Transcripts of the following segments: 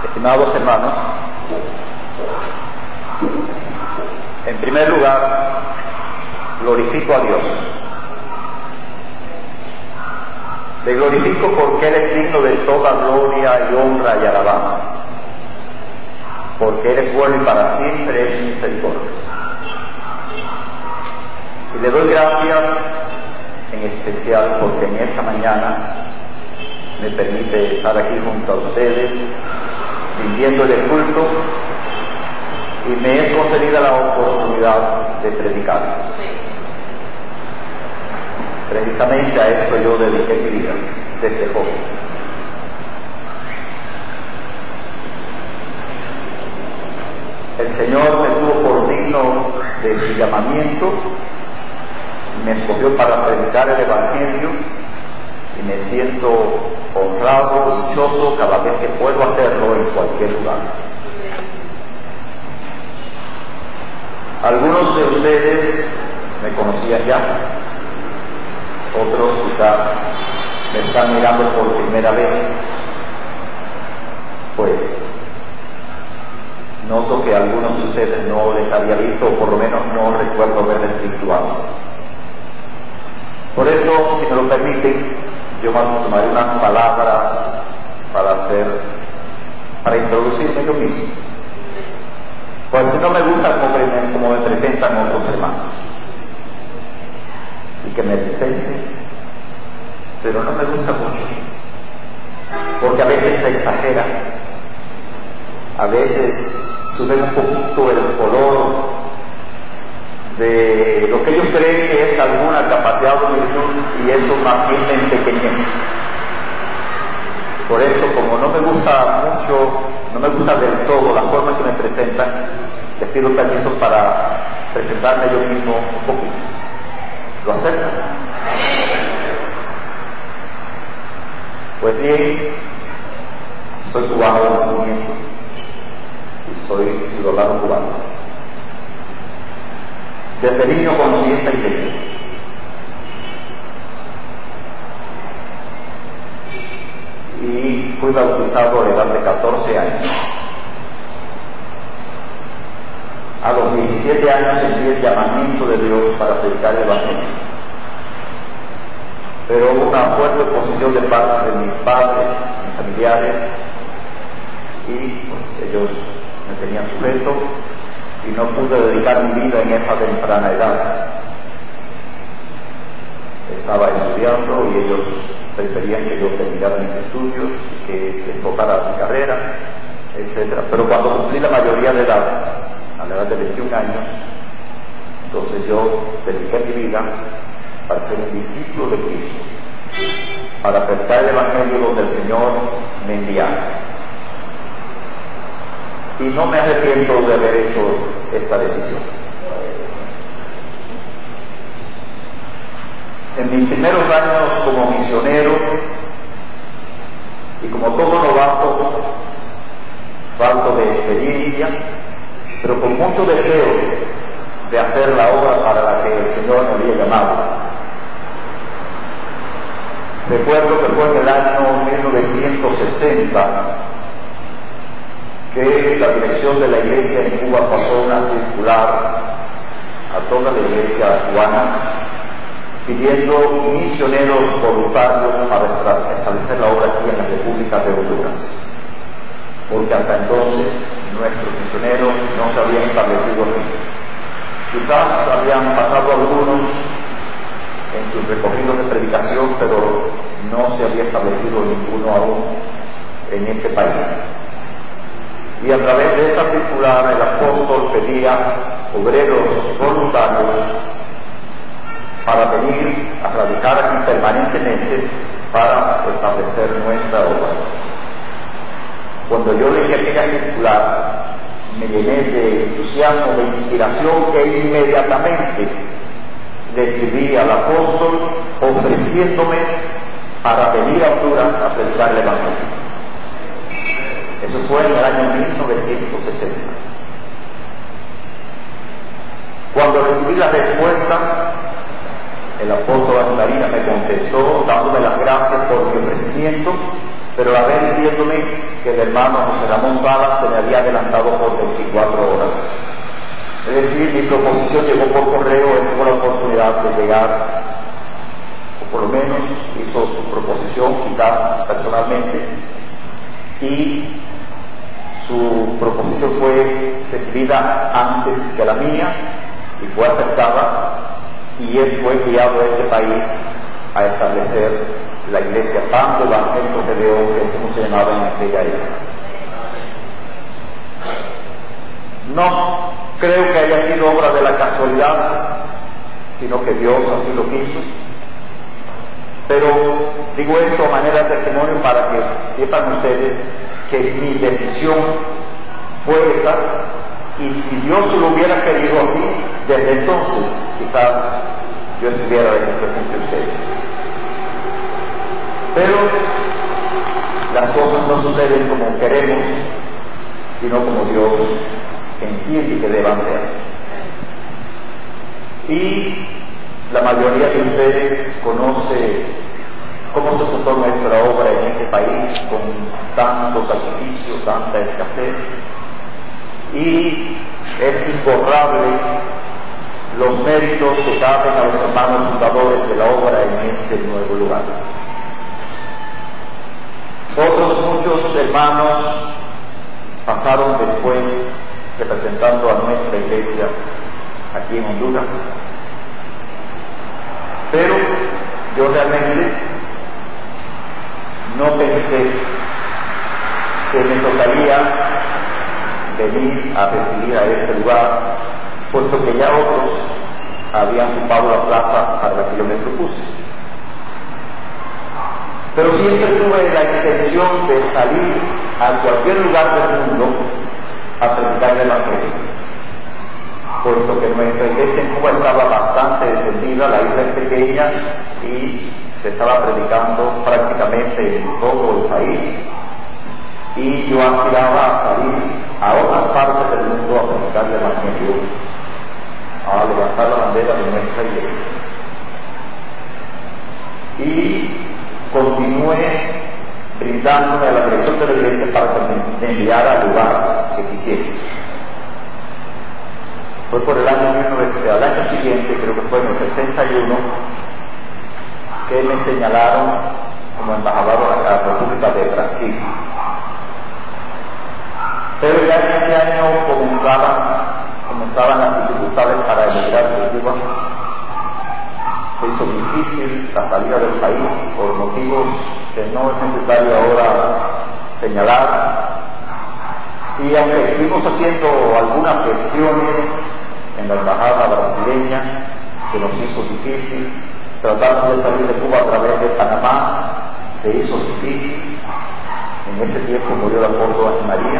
Estimados hermanos, en primer lugar, glorifico a Dios. Le glorifico porque Él es digno de toda gloria y honra y alabanza, porque Él es bueno y para siempre es misericordia. Y le doy gracias en especial porque en esta mañana me permite estar aquí junto a ustedes, rindiéndole culto, y me es concedida la oportunidad de predicar. Precisamente a esto yo dediqué mi vida desde joven. El Señor me tuvo por digno de su llamamiento, me escogió para predicar el Evangelio, y me siento honrado, dichoso cada vez que puedo hacerlo en cualquier lugar. Algunos de ustedes me conocían ya, otros quizás me están mirando por primera vez, pues noto que a algunos de ustedes no les había visto, o por lo menos no recuerdo haberles visto antes. Por eso, si me lo permiten, yo tomaré unas palabras para introducirme yo mismo. Pues si no me gusta como me presentan otros hermanos, y que me dispensen, pero no me gusta mucho, porque a veces se exagera, a veces suben un poquito el color de lo que ellos creen que es alguna capacidad o virtud, y eso más bien me empequeñece. Por esto, como no me gusta mucho, no me gusta del todo la forma que me presentan, les pido permiso para presentarme yo mismo un poquito. ¿Lo aceptan? Pues bien, soy cubano de nacimiento y soy ciudadano cubano. Desde niño conocí esta iglesia. Y fui bautizado a la edad de 14 años. A los 17 años sentí el llamamiento de Dios para predicar el Evangelio. Pero hubo una fuerte oposición de parte de mis padres, mis familiares, y pues ellos me tenían sujeto, y no pude dedicar mi vida en esa temprana edad. Estaba estudiando y ellos preferían que yo terminara mis estudios, que enfocara mi carrera, etc. Pero cuando cumplí la mayoría de edad, a la edad de 21 años, entonces yo dediqué mi vida para ser un discípulo de Cristo, para predicar el Evangelio donde el Señor me enviara. Y no me arrepiento de haber hecho esta decisión. En mis primeros años como misionero, y como todo novato, falto de experiencia, pero con mucho deseo de hacer la obra para la que el Señor me había llamado. Recuerdo que fue en el año 1960 que la dirección de la iglesia en Cuba pasó una circular a toda la iglesia cubana pidiendo misioneros voluntarios para establecer la obra aquí en la República de Honduras, porque hasta entonces nuestros misioneros no se habían establecido aquí. Quizás habían pasado algunos en sus recorridos de predicación, pero no se había establecido ninguno aún en este país. Y a través de esa circular el apóstol pedía obreros voluntarios para venir a radicar aquí permanentemente para establecer nuestra obra. Cuando yo leí aquella circular, me llené de entusiasmo, de inspiración, e inmediatamente le escribí al apóstol ofreciéndome para venir a Honduras a predicar el Evangelio. Eso fue en el año 1960. Cuando recibí la respuesta, el apóstol Andarina me contestó dándome las gracias por mi ofrecimiento pero a la vez diciéndome que el hermano José Ramón Salas se me había adelantado por 24 horas. Es decir, mi proposición llegó por correo, él tuvo la oportunidad de llegar, o por lo menos hizo su proposición, quizás personalmente, y su proposición fue recibida antes que la mía y fue aceptada, y él fue enviado a este país a establecer la iglesia Pan del Evangelio de Dios, que es como se llamaba en aquella época. No creo que haya sido obra de la casualidad, sino que Dios así lo quiso. Pero digo esto a manera de testimonio para que sepan ustedes que mi decisión fue esa, y si Dios lo hubiera querido así, desde entonces quizás yo estuviera entre ustedes. Pero las cosas no suceden como queremos, sino como Dios entiende que deban ser. Y la mayoría de ustedes conoce cómo se portó nuestra obra en este país, con tanto sacrificio, tanta escasez, y es imborrable los méritos que caben a los hermanos fundadores de la obra en este nuevo lugar. Otros muchos hermanos pasaron después representando a nuestra iglesia aquí en Honduras, pero yo realmente no pensé que me tocaría venir a presidir a este lugar, puesto que ya otros habían ocupado la plaza para la que yo me propuse. Pero siempre tuve la intención de salir a cualquier lugar del mundo a predicar el Evangelio, puesto que nuestra iglesia en Cuba estaba bastante extendida, la isla es pequeña y se estaba predicando prácticamente en todo el país, y yo aspiraba a salir a otras partes del mundo a predicar el Evangelio, a levantar la bandera de nuestra iglesia. Y continué brindándome a la dirección de la iglesia para que me enviara al lugar que quisiese. Fue por el año 1900, al año siguiente, creo que fue en el 61, que me señalaron como embajador a la República de Brasil. Pero ya en ese año comenzaban las dificultades para emigrar de Cuba. Se hizo difícil la salida del país por motivos que no es necesario ahora señalar, y aunque estuvimos haciendo algunas gestiones en la embajada brasileña, se nos hizo difícil. Tratando de salir de Cuba a través de Panamá se hizo difícil. En ese tiempo murió la apóstola María,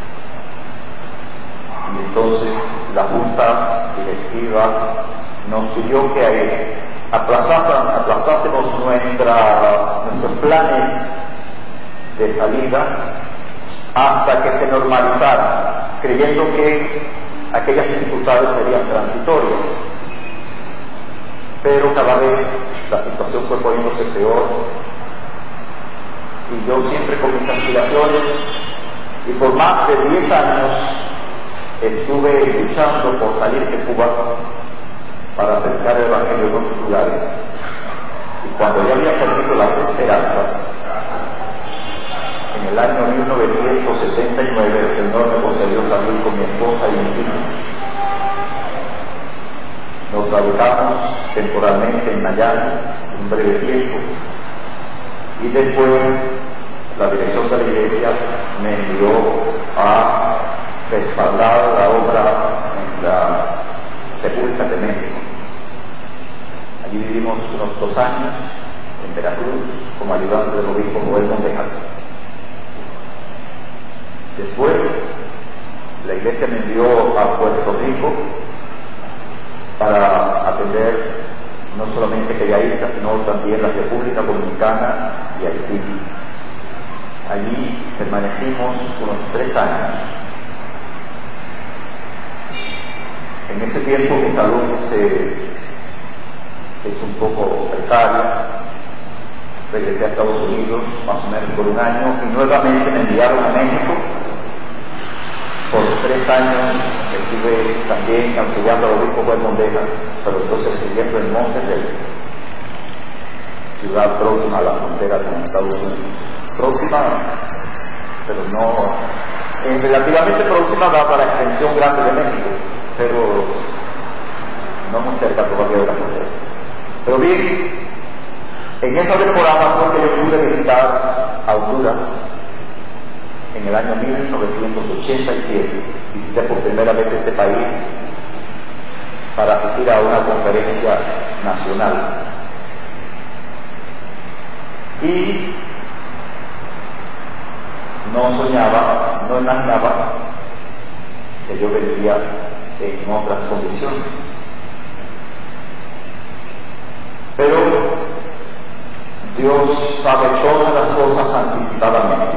y entonces la junta directiva nos pidió que aplazásemos nuestros planes de salida hasta que se normalizara, creyendo que aquellas dificultades serían transitorias. Pero cada vez la situación fue poniéndose peor, y yo siempre con mis aspiraciones, y por más de 10 años estuve luchando por salir de Cuba para predicar el Evangelio en otros lugares, y cuando ya había perdido las esperanzas, en el año 1979 el Señor me concedió salir con mi esposa y mis hijos. Nos radicamos temporalmente en Miami un breve tiempo, y después la dirección de la iglesia me envió a respaldar la obra en la República de México. Allí vivimos unos 2 años en Veracruz como ayudante del obispo Joel Mondejar. Después la iglesia me envió a Puerto Rico para atender no solamente aquella isla, sino también la República Dominicana y Haití. Allí permanecimos unos 3 años. En ese tiempo mi salud se hizo un poco precaria, regresé a Estados Unidos más o menos por 1 año y nuevamente me enviaron a México. Por 3 años estuve también auxiliando al obispo Juan Mondega, pero entonces siguiendo en Monterrey, ciudad próxima a la frontera con Estados Unidos. Próxima, pero no, relativamente próxima dada la extensión grande de México, pero no muy cerca todavía de la frontera. Pero bien, en esa temporada fue que yo pude visitar a Honduras. En el año 1987 visité por primera vez este país para asistir a una conferencia nacional. Y no soñaba, no imaginaba que yo vendría en otras condiciones. Pero Dios sabe todas las cosas anticipadamente.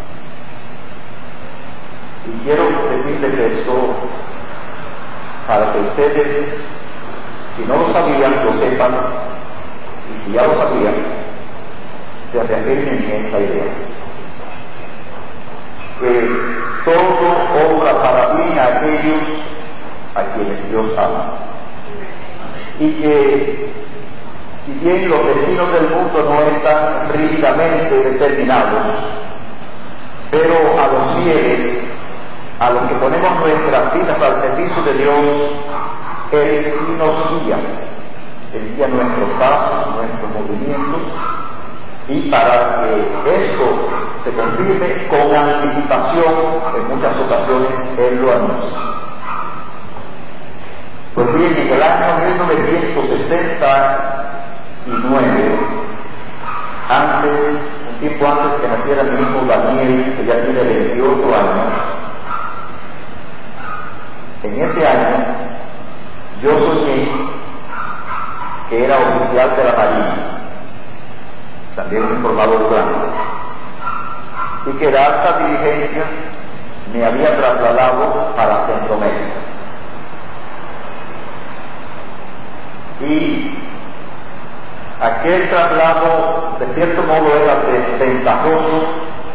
Y quiero decirles esto para que ustedes, si no lo sabían, lo sepan, y si ya lo sabían, se reafirmen en esta idea. Que todo obra para bien a aquellos a quienes Dios ama. Y que si bien los destinos del mundo no están rígidamente determinados, pero a los fieles, a los que ponemos nuestras vidas al servicio de Dios, Él sí nos guía. Él guía nuestros pasos, nuestros movimientos, y para que esto se confirme con anticipación, en muchas ocasiones Él lo anuncia. Pues bien, en el año 1969, un tiempo antes que naciera mi hijo Daniel, que ya tiene 28 años, en ese año yo soñé que era oficial de la Marina, también un informador blanco, y que la alta dirigencia me había trasladado para Centroamérica. Y aquel traslado de cierto modo era desventajoso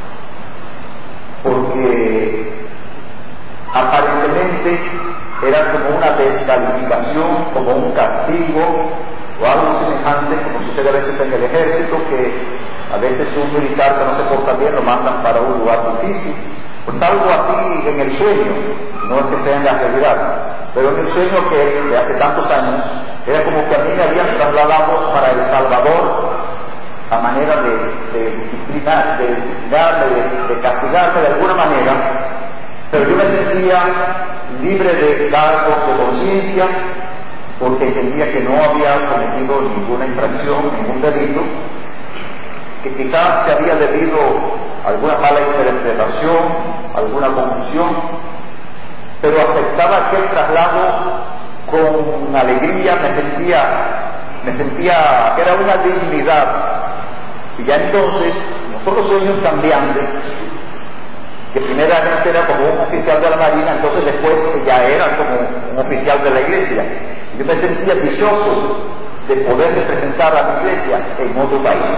porque aparentemente era como una descalificación, como un castigo o algo semejante, como sucede a veces en el ejército, que a veces un militar que no se porta bien lo mandan para un lugar difícil. Pues algo así en el sueño, no es que sea en la realidad, pero en el sueño que de hace tantos años era como que a mí me habían trasladado para El Salvador a manera de disciplinarme, de castigarme de alguna manera, pero yo me sentía libre de cargos de conciencia porque entendía que no había cometido ninguna infracción, ningún delito, que quizás se había debido a alguna mala interpretación, alguna confusión, pero aceptaba aquel traslado con alegría, me sentía que era una dignidad. Y ya entonces, no solo sueños cambiantes, que primeramente era como un oficial de la Marina, entonces después ya era como un oficial de la iglesia. Yo me sentía dichoso de poder representar a mi iglesia en otro país.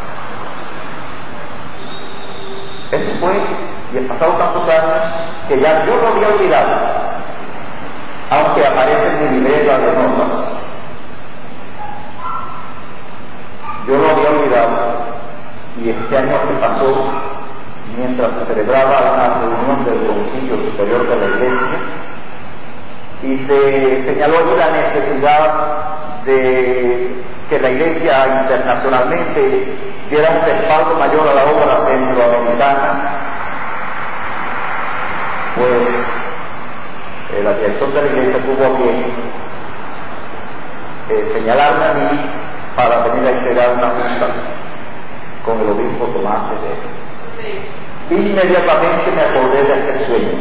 Eso fue, y han pasado tantos años, que ya yo lo había olvidado, aunque aparece en mi libreta de notas. Yo lo había olvidado, y este año que pasó, mientras se celebraba una reunión del Concilio Superior de la Iglesia, y se señaló allí la necesidad de que la Iglesia internacionalmente diera un respaldo mayor a la obra centroamericana, pues la dirección de la Iglesia tuvo a bien señalarme a mí para venir a integrar una junta con el obispo Tomás Severo. Inmediatamente me acordé de aquel sueño,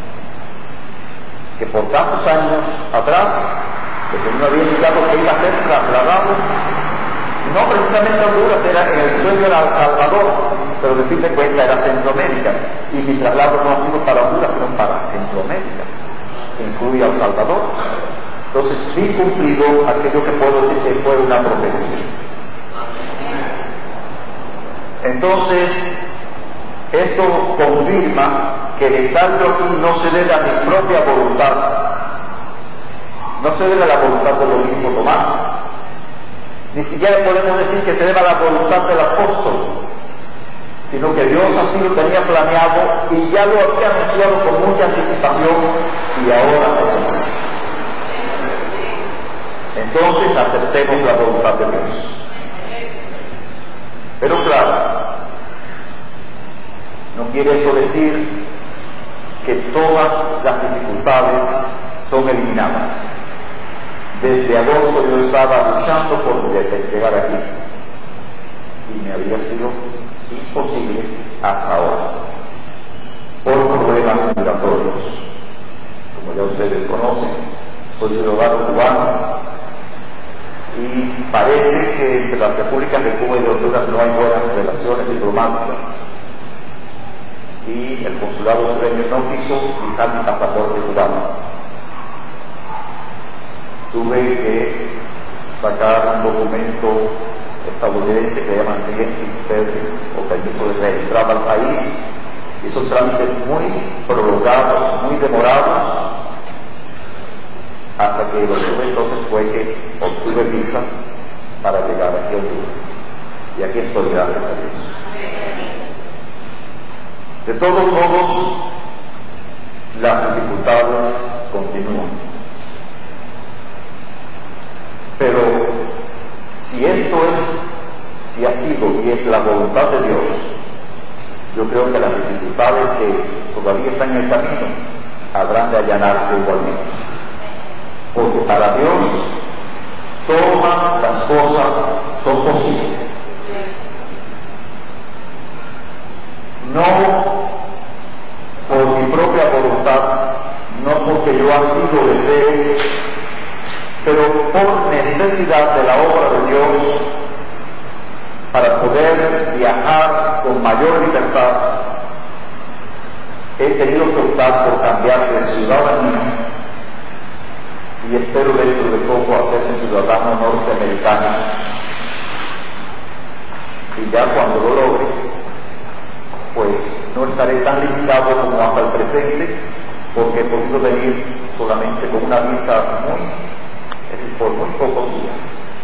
que por tantos años atrás el Señor me había indicado que iba a ser trasladado, no precisamente a Honduras, en el sueño era El Salvador, pero de fin de cuentas era Centroamérica, y mi traslado no ha sido para Honduras, sino para Centroamérica, que incluye a El Salvador. Entonces sí cumplido aquello que puedo decir que fue una profecía. Entonces, esto confirma que el estar yo aquí no se debe a mi propia voluntad, no se debe a la voluntad del obispo Tomás, ni siquiera podemos decir que se debe a la voluntad del apóstol, sino que Dios así lo tenía planeado y ya lo había anunciado con mucha anticipación y ahora se cumple. Entonces aceptemos la voluntad de Dios. Pero claro, no quiere eso decir que todas las dificultades son eliminadas. Desde agosto yo estaba luchando por llegar aquí y me había sido imposible hasta ahora por problemas migratorios. Como ya ustedes conocen, soy ciudadano cubano y parece que entre las repúblicas de Cuba y de Honduras no hay buenas relaciones diplomáticas y el consulado sureño no quiso quitar mi pasaporte cubano. Tuve que sacar un documento estadounidense que llaman o permiso de entrada al país, y son trámites muy prolongados, muy demorados, hasta que lo que tuve entonces fue que obtuve visa para llegar aquí a Honduras. Y aquí estoy, gracias a Dios. De todos modos, las dificultades continúan. Pero si esto es, si ha sido y es la voluntad de Dios, yo creo que las dificultades que todavía están en el camino habrán de allanarse igualmente. Porque para Dios todas las cosas son posibles. No por mi propia voluntad, no porque yo así lo desee, pero por necesidad de la obra de Dios, para poder viajar con mayor libertad, he tenido que optar por cambiar de ciudadanía y espero dentro de poco hacerme ciudadano norteamericano. Y ya cuando lo logre, pues no estaré tan limitado como hasta el presente, porque he podido venir solamente con una visa por muy pocos días.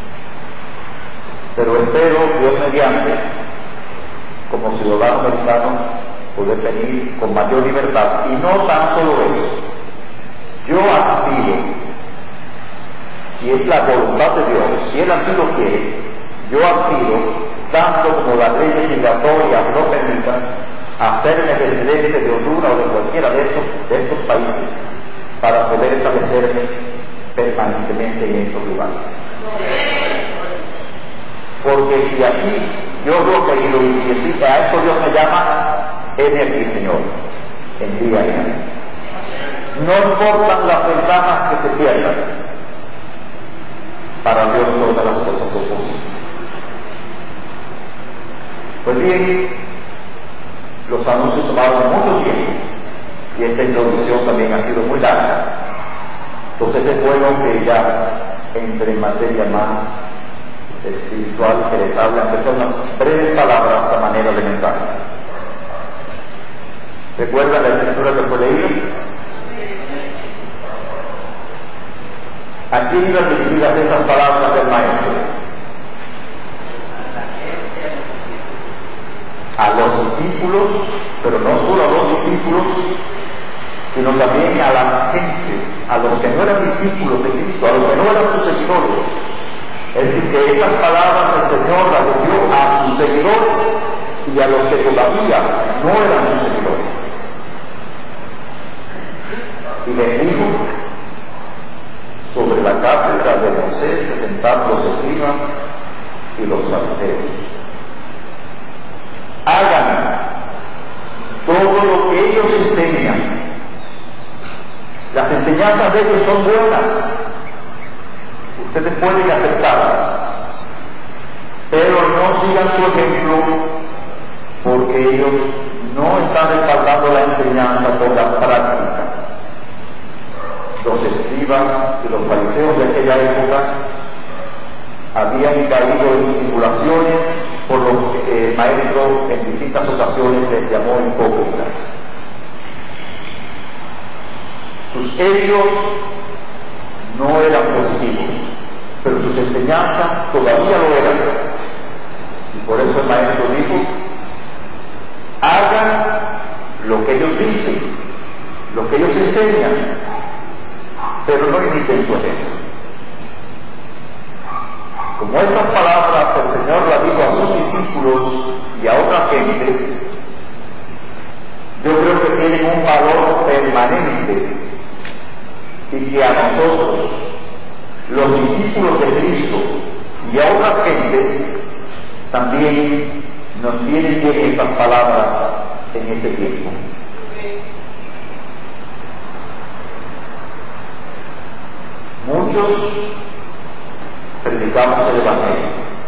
Pero espero, Dios mediante, como ciudadano americano, poder venir con mayor libertad. Y no tan solo eso. Yo aspiro, si es la voluntad de Dios, si Él así lo quiere, yo aspiro, tanto como las leyes migratorias lo permitan, a ser residente de Honduras o de cualquiera de estos países, para poder establecerme permanentemente en estos lugares. Porque si así yo lo he querido y si a esto Dios me llama, heme aquí, Señor, envíame. No importan las ventajas que se pierdan, para Dios todas las cosas son posibles. Pues bien, los anuncios tomaron mucho tiempo y esta introducción también ha sido muy larga. Entonces es bueno que ya entre en materia más espiritual, que les hable, aunque son unas breves palabras a manera de mensaje. ¿Recuerdan la escritura que fue leída? ¿A quién iban dirigidas esas palabras del maestro? A los discípulos, pero no solo a los discípulos, sino también a las gentes, a los que no eran discípulos de Cristo, a los que no eran sus seguidores. Es decir, que estas palabras el Señor las dio a sus seguidores y a los que todavía no eran sus seguidores. Y les dijo, sobre la cátedra de Moisés se sentaron los escribas y los fariseos. Hagan todo lo que ellos enseñan. Las enseñanzas de ellos son buenas. Ustedes pueden aceptarlas, pero no sigan su ejemplo, porque ellos no están respaldando la enseñanza con la práctica. Los escribas y los fariseos de aquella época habían caído en simulaciones por lo que el maestro en distintas ocasiones les llamó hipócritas. Sus hechos no eran positivos, pero sus enseñanzas todavía lo eran. Y por eso el maestro dijo: hagan lo que ellos dicen, lo que ellos enseñan, pero no imiten su ejemplo. Como estas palabras el Señor las dijo a sus discípulos y a otras gentes, yo creo que tienen un valor permanente y que a nosotros, los discípulos de Cristo y a otras gentes, también nos vienen bien estas palabras en este tiempo. Muchos predicamos el Evangelio.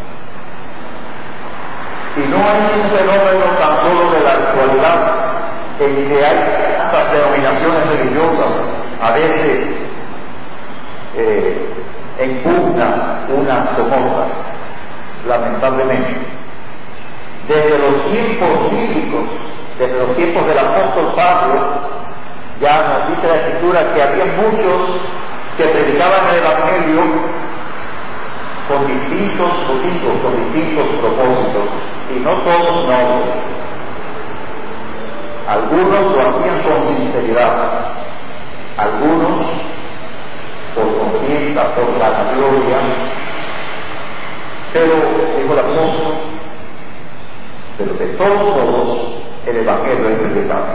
Y no hay un fenómeno tan solo de la actualidad en que hay tantas denominaciones religiosas, a veces en pugnas unas con otras, lamentablemente. Desde los tiempos bíblicos, desde los tiempos del apóstol Pablo, ya nos dice la Escritura que había muchos que predicaban el Evangelio con distintos motivos, con distintos propósitos, y no todos nobles. Algunos lo hacían con sinceridad, algunos por contienda, por la gloria, pero, dijo el apóstol, pero de todos modos el Evangelio es predicado.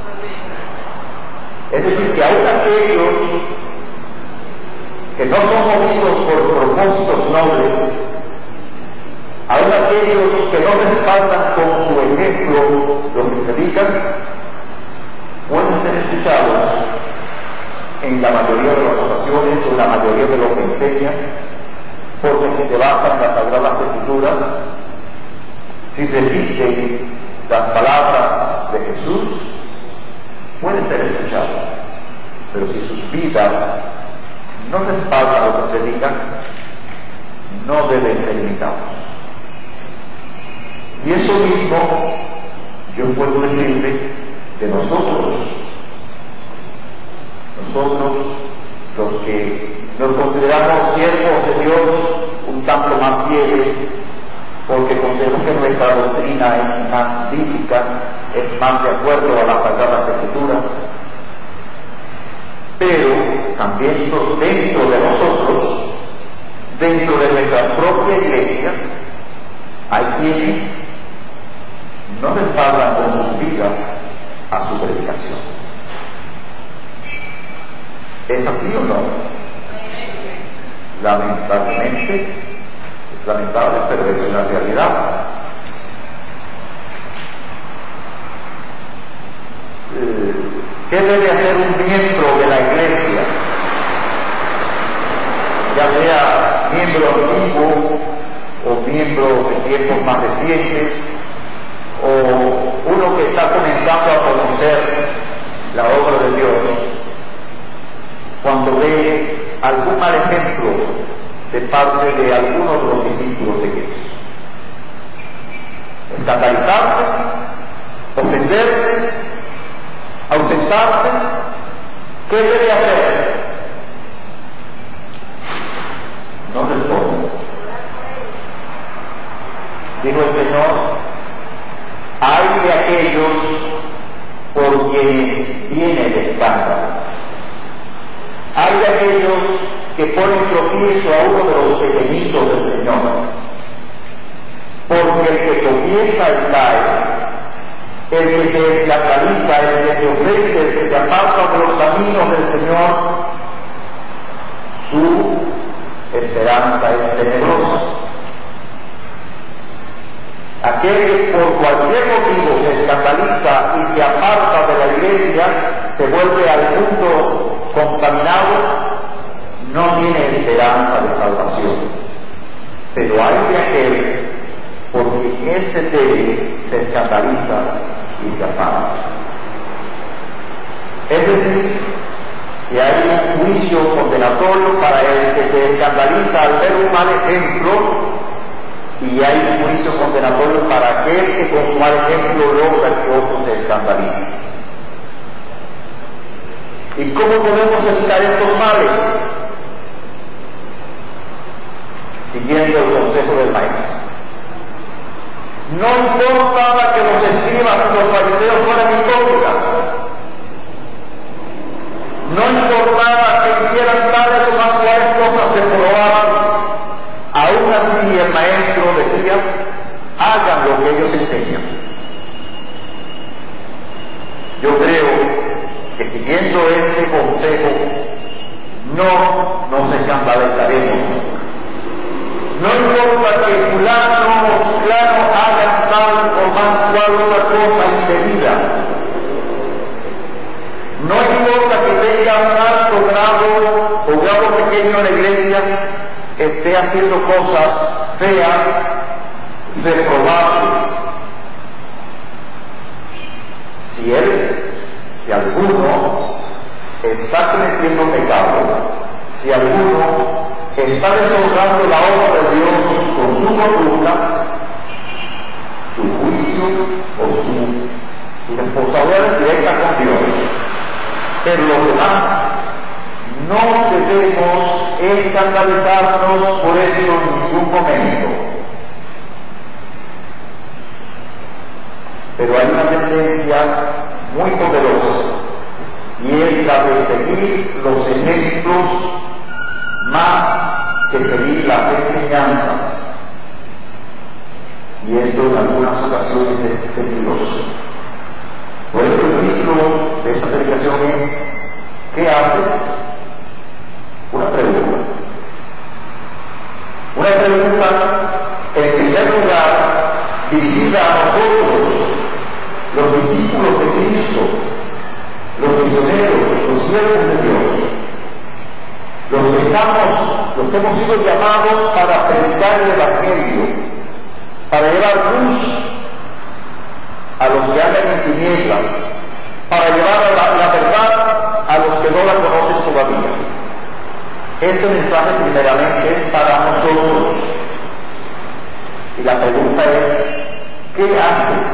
Es decir, que aún aquellos que no son movidos por propósitos nobles, aún aquellos que no respaldan con su ejemplo lo que predican, pueden ser escuchados en la mayoría de las ocasiones o en la mayoría de lo que enseñan, porque si se basan en las Sagradas Escrituras, si repiten las palabras de Jesús, pueden ser escuchados. Pero si sus vidas no respaldan lo que predican, no deben ser imitados. Y eso mismo yo puedo decirle de nosotros, los que nos consideramos siervos de Dios un tanto más fieles, porque consideramos que nuestra doctrina es más bíblica, es más de acuerdo a las Sagradas Escrituras, pero también dentro de nosotros, dentro de nuestra propia iglesia, hay quienes no respaldan con sus vidas a su predicación. ¿Es así o no? Lamentablemente, es lamentable, pero eso es la realidad. ¿Qué debe hacer un miembro de la iglesia? Ya sea miembro antiguo o miembro de tiempos más recientes, o uno que está comenzando a conocer la obra de Dios, cuando ve algún mal ejemplo de parte de algunos de los discípulos de Cristo. Escandalizarse, ofenderse, ausentarse. ¿Qué debe hacer? No responde. Dijo el Señor: hay de aquellos por quienes viene el escándalo. Hay de aquellos que ponen tropiezo a uno de los pequeñitos del Señor. Porque el que tropieza y cae, el que se escandaliza, el que se ofende, el que se aparta de los caminos del Señor, su esperanza es tenebrosa. Aquel que por cualquier motivo se escandaliza y se aparta de la iglesia, se vuelve al mundo contaminado, no tiene esperanza de salvación. Pero hay de aquel por quien ese débil se escandaliza y se aparta. Es decir, que hay un juicio condenatorio para el que se escandaliza al ver un mal ejemplo y hay un juicio condenatorio para aquel que con su mal ejemplo logra que otro se escandalice. ¿Y cómo podemos evitar estos males? Siguiendo el consejo del maestro. No importaba que los escribas y los fariseos fueran hipócritas. No importaba que hicieran tales o más cuales cosas reprobables. Aún así el maestro decía, hagan lo que ellos enseñan. Yo creo que siguiendo este consejo no nos escandalizaremos. No importa que fulano o fulano hagan tal o más cual otra cosa indebida. No importa que tenga un alto grado o grado pequeño en la iglesia, esté haciendo cosas feas, reprobables. Si alguno está cometiendo pecado, si alguno está deshonrando la obra de Dios con su conducta, su juicio o su responsabilidad es directa con Dios. Pero los demás no debemos escandalizarnos por esto en ningún momento. Pero hay una tendencia muy poderosa y es la de seguir los ejemplos más que seguir las enseñanzas. Y esto en algunas ocasiones es peligroso. Por eso el título de esta predicación es ¿qué haces? Una pregunta. Una pregunta, en primer lugar, dirigida a nosotros, los discípulos de Cristo, los misioneros, los siervos de Dios, los que hemos sido llamados para predicar el Evangelio, para llevar luz a los que andan en tinieblas, para llevar la verdad a los que no la conocen todavía. Este mensaje primeramente es para nosotros. Y la pregunta es, ¿qué haces?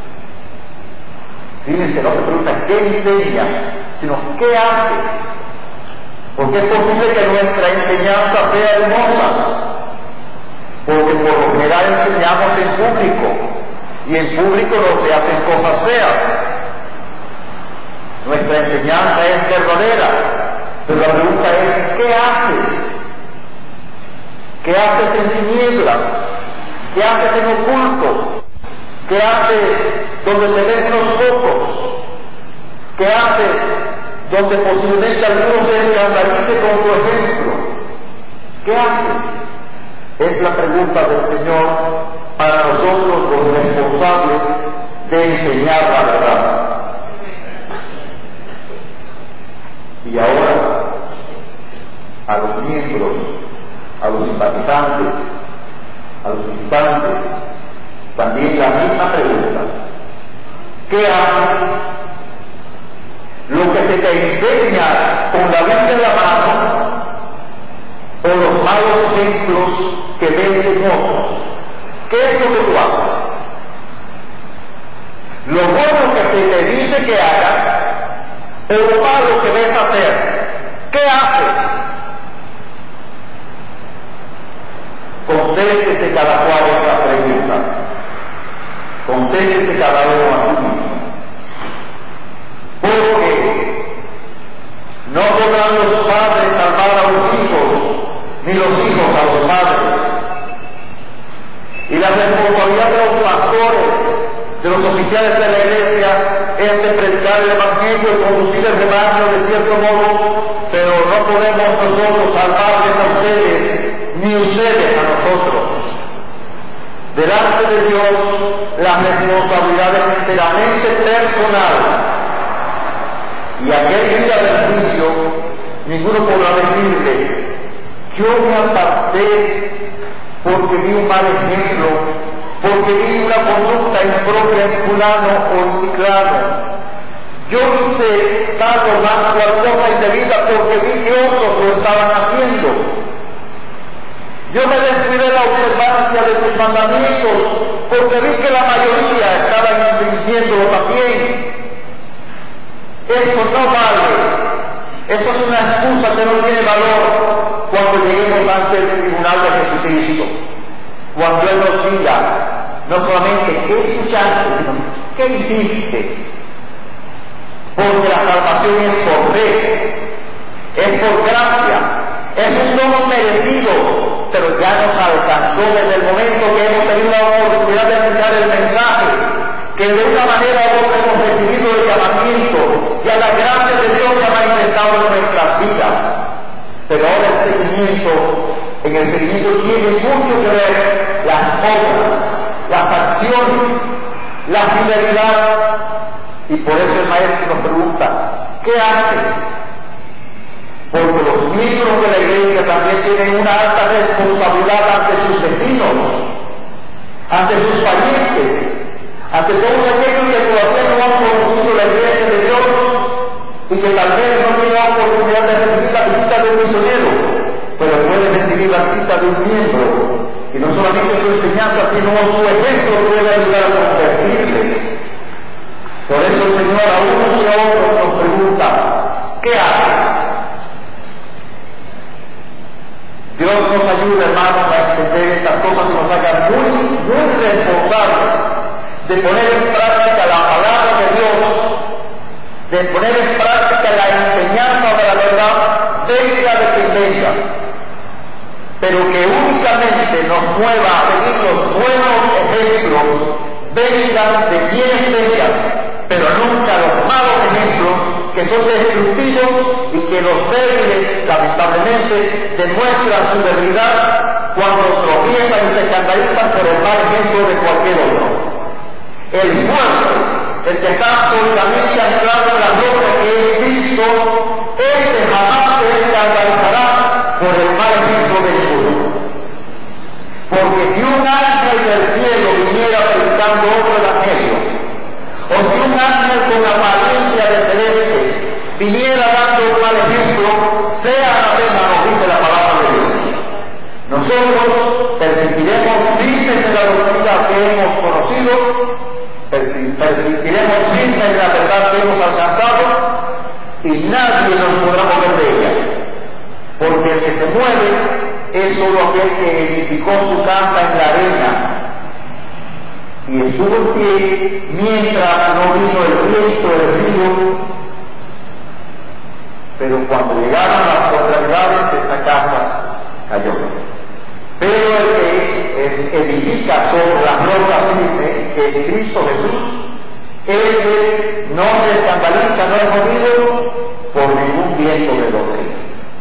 Fíjense, no te pregunta ¿qué enseñas? Sino ¿qué haces? Porque es posible que nuestra enseñanza sea hermosa, porque por lo general enseñamos en público, y en público no se hacen cosas feas. Nuestra enseñanza es verdadera, pero la pregunta es, ¿qué haces? ¿Qué haces en tinieblas? ¿Qué haces en oculto? ¿Qué haces donde te ven unos pocos? ¿Qué haces donde posiblemente algunos se escandalice con tu ejemplo? ¿Qué haces? Es la pregunta del Señor para nosotros los responsables de enseñar la verdad. Y ahora, a los miembros, a los simpatizantes, a los visitantes, también la misma pregunta. ¿Qué haces? Lo que se te enseña con la Biblia en la mano, o los malos ejemplos que ves en otros. ¿Qué es lo que tú haces? Lo bueno que se te dice que hagas, o lo malo que ves hacer. ¿Qué haces? Contéstese cada cual esa pregunta. Contéstese cada uno a sí mismo. Porque no podrán los padres salvar a los hijos, ni los hijos a los padres. Y la responsabilidad de los pastores, de los oficiales de la iglesia, es de predicar el Evangelio y conducir el rebaño de cierto modo, pero no podemos nosotros salvarles a ustedes, ni ustedes a nosotros. Delante de Dios, la responsabilidad es enteramente personal. Y aquel día del juicio, ninguno podrá decirle, yo me aparté porque vi un mal ejemplo, porque vi una conducta impropia en fulano o en ciclano. Yo hice tal o más cual cosa indebida porque vi que otros lo estaban haciendo. Yo me descuidé la observancia de tus mandamientos, porque vi que la mayoría estaba infringiéndolo también. Eso no vale. Eso es una excusa que no tiene valor cuando lleguemos ante el tribunal de Jesucristo. Cuando Él nos diga, no solamente qué escuchaste, sino qué hiciste. Porque la salvación es por fe, es por gracia, es un don merecido, pero ya nos alcanzó desde el momento que hemos tenido la oportunidad de escuchar el mensaje, que de una manera u otra hemos recibido el llamamiento, ya la gracia de Dios se ha manifestado en nuestras vidas. Pero ahora en el seguimiento tiene mucho que ver las obras, las acciones, la fidelidad. Y por eso el maestro nos pregunta, ¿qué haces? Porque los miembros de la iglesia también tienen una alta responsabilidad ante sus vecinos, ante sus parientes, ante todos aquellos que todavía no han conocido la iglesia de Dios y que tal vez no tienen la oportunidad de recibir la visita de un misionero, pero pueden recibir la visita de un miembro. Y no solamente su enseñanza, sino su ejemplo puede ayudar a convertirles. Por eso el Señor a unos y a otros nos pregunta, ¿qué haces? Dios nos ayuda, hermanos, a entender estas cosas y nos haga muy responsables de poner en práctica la palabra de Dios, de poner en práctica la enseñanza de la verdad, venga de quien venga, pero que únicamente nos mueva a seguir los buenos ejemplos, vengan de quienes vengan, pero nunca los malos ejemplos que son destructivos y que los débiles, lamentablemente, demuestran su debilidad cuando tropiezan y se escandalizan por el mal ejemplo de cualquier otro. El fuerte, el que está sólidamente anclado en la roca que es Cristo, este jamás se escandalizará por el mal ejemplo de ninguno. Porque si un ángel del cielo viniera predicando otro evangelio, o si un ángel con apariencia de celeste viniera dando un mal ejemplo, sea anatema, nos dice la palabra de Dios. Nosotros persistiremos firmes en la doctrina que hemos conocido, persistiremos firmes en la verdad que hemos alcanzado, y nadie nos podrá mover de ella. Porque el que se mueve es solo aquel que edificó su casa en la arena y estuvo en pie mientras no vino el viento del río, pero cuando llegaron las contrariedades esa casa cayó. Pero el que edifica sobre la roca firme, que es Cristo Jesús, él no se escandaliza, no es movido por ningún viento de doctrina.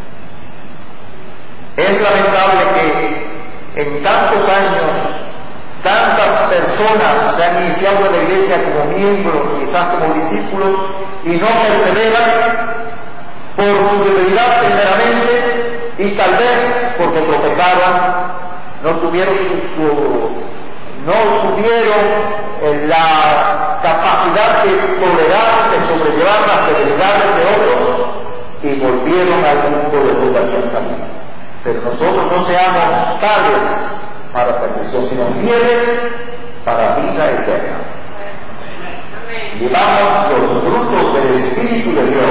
Es lamentable que en tantos años tantas personas se han iniciado en la iglesia como miembros, quizás como discípulos, y no perseveran por su debilidad primeramente, y tal vez porque tropezaron, no tuvieron la capacidad de tolerar, de sobrellevar las debilidades de otros, y volvieron al mundo de donde habían salido. Pero nosotros no seamos tales para perdición, sino fieles para vida eterna. Si llevamos los frutos del Espíritu de Dios,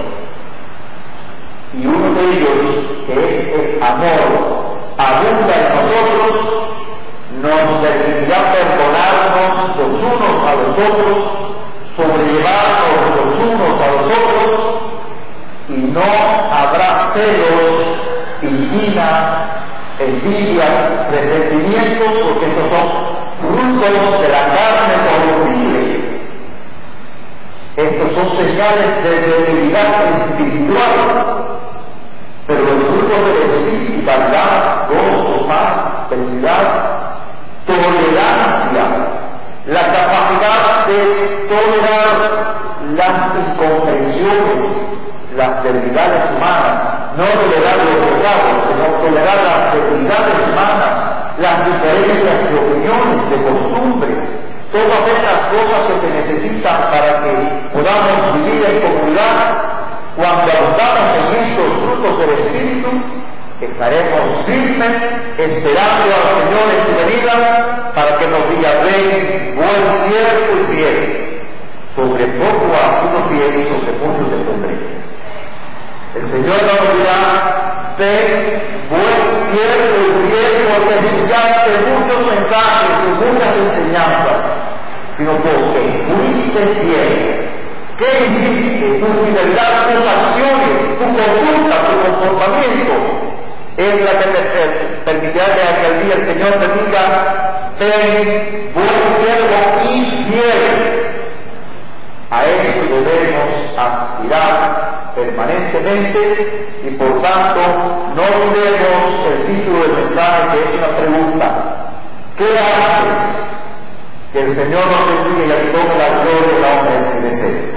y uno de ellos, que es el amor, abunda en nosotros, nos permitirá perdonarnos los unos a los otros, sobrellevarnos los unos a los otros, y no habrá celos, inquinas, envidias, resentimientos, porque estos son frutos de la carne corruptible. Estos son señales de debilidad espiritual, pero los frutos del Espíritu, caridad, gozo, paz, benignidad, tolerancia, la capacidad de tolerar las incomprensiones, las debilidades humanas, no tolerar los pecados, sino tolerar las debilidades humanas, las diferencias de opiniones, de costumbres, todas estas cosas que se necesitan para que podamos vivir en comunidad. Cuando abundamos en estos frutos del Espíritu, estaremos firmes esperando al Señor en su venida para que nos diga: ven, buen siervo y fiel, sobre poco has sido fiel y sobre mucho te pondré. El Señor nos dirá: ven, buen siervo y fiel, porque escuchaste muchos mensajes y muchas enseñanzas, sino porque fuiste fiel. ¿Qué hiciste? Tu fidelidad, tus acciones, tu conducta, tu comportamiento es la que te permitirá que al día el Señor te diga: ven, buen siervo y fiel. A esto debemos aspirar permanentemente y por tanto no olvidemos el título del mensaje, que es una pregunta: ¿qué haces? Que el Señor nos bendiga y a toda la gloria y la honra de su deseo.